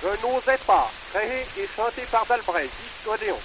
Je n'osais pas, créé et chanté par Dalbrey, disque Odéon.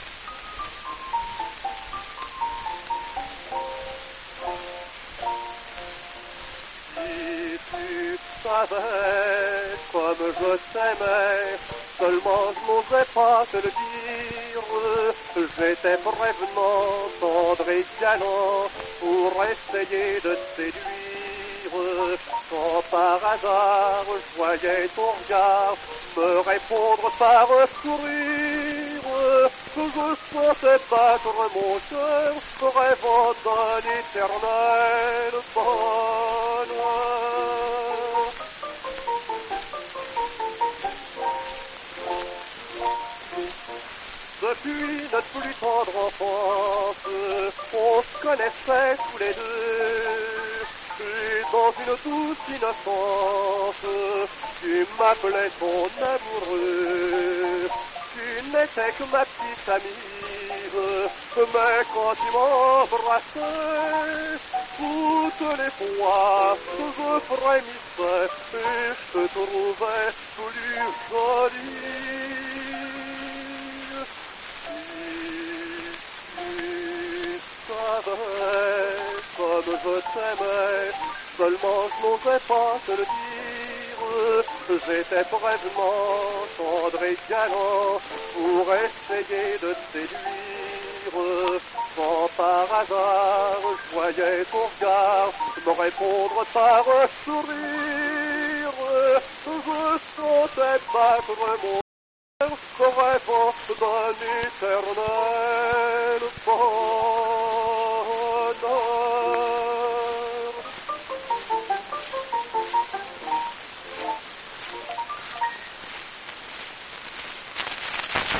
Si tu savais comme je t'aimais, seulement je n'osais pas te le dire. J'étais prévenant, tendre et galant, pour essayer de te séduire. Quand par hasard je voyais ton regard me répondre par un sourire, que je sentais battre mon cœur, rêvant d'un éternel bonheur. Depuis notre plus tendre enfance, on se connaissait tous les deux. Et dans une douce innocence, tu m'appelais ton amoureux. Tu n'étais que ma petite amie, mais quand tu m'embrassais, toutes les fois que je frémissais, et je te trouvais plus jolie. Comme je t'aimais, seulement je n'osais pas te le dire. J'étais prévenant, tendre et galant, pour essayer de te séduire. Quand par hasard je voyais ton regard me répondre par un sourire, je sentais battre mon rêvant d'un éternel